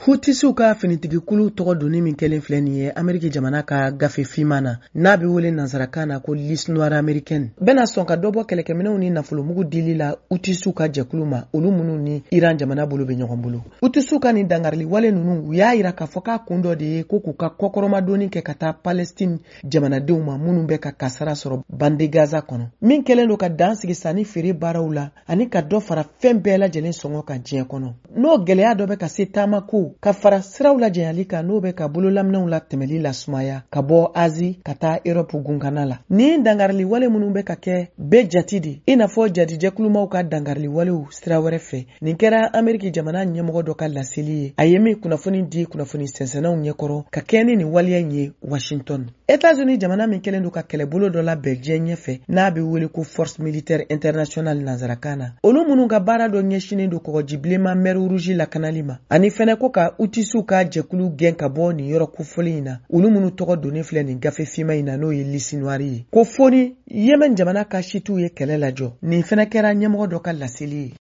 Hutisiw ka finitigikulu tɔgɔ doni min kɛlen filɛ nin ye Ameriki jamana ka gafe fiman na n'a bɛ wele nansarakan na ko liste noire américaine bɛna sɔn ka dɔbɔ kɛlɛkɛminɛw ni nafolo mugu dili la Hutisiw ka jɛkulu ma olu minnu ni Iran jamana bolo bɛ ɲɔgɔn bolo. Hutisiw ka ni dangarili wale ninnu u y'a yira k'a fɔ k'a kun dɔ de ye ko k'u ka kɔkɔrɔmadoni kɛ ka taa Palestine jamanadenw ma minnu bɛ ka kasara sɔrɔ bande Gaza kɔnɔ min kɛlen don ka dan sigi sanni feere baaraw la ani ka dɔ fara fɛn bɛɛ lajɛlen sɔngɔ kan diɲɛ kɔnɔ. N'o gɛlɛya dɔ bɛ ka se taamako ka fara siraw lajɛyali kan n'o bɛ ka bololaminɛw la tɛmɛli la sumaya ka bɔ Azi ka taa Europe gunkana la. Ni dangarili wale minnu bɛ ka kɛ bɛɛ jati de i n'a fɔ jatijɛkulumaw ka dangarili walew sira wɛrɛ fɛ. Nin kɛra Ameriki jamana ɲɛmɔgɔ dɔ ka laseli ye. A ye min kunnafoni di kunnafoni sɛnsɛnnaw ɲɛkɔrɔ ka kɛ ni nin waleya in ye Washington. États-Unis jamana min kɛlen don ka kɛlɛbolo dɔ la bɛɛ diɲɛ ɲɛfɛ n'a bɛ wele ko Force Militaire Internationale nansarakan na. Olu minnu ka baara dɔ ɲɛsinen don kɔgɔjibilenma mer rouge lakanali ma ani fɛnɛ ko ka Hutisiw ka jɛkulu gɛn ka bɔ nin yɔrɔ kofɔli in na olu minnu tɔgɔ donnen filɛ nin gafe fiman in na n'o ye liste noire ye. Ko foni Yemen jamana ka chitiw ye kɛlɛ lajɔ nin fɛnɛ kɛra ɲɛmɔgɔ dɔ ka laseli ye.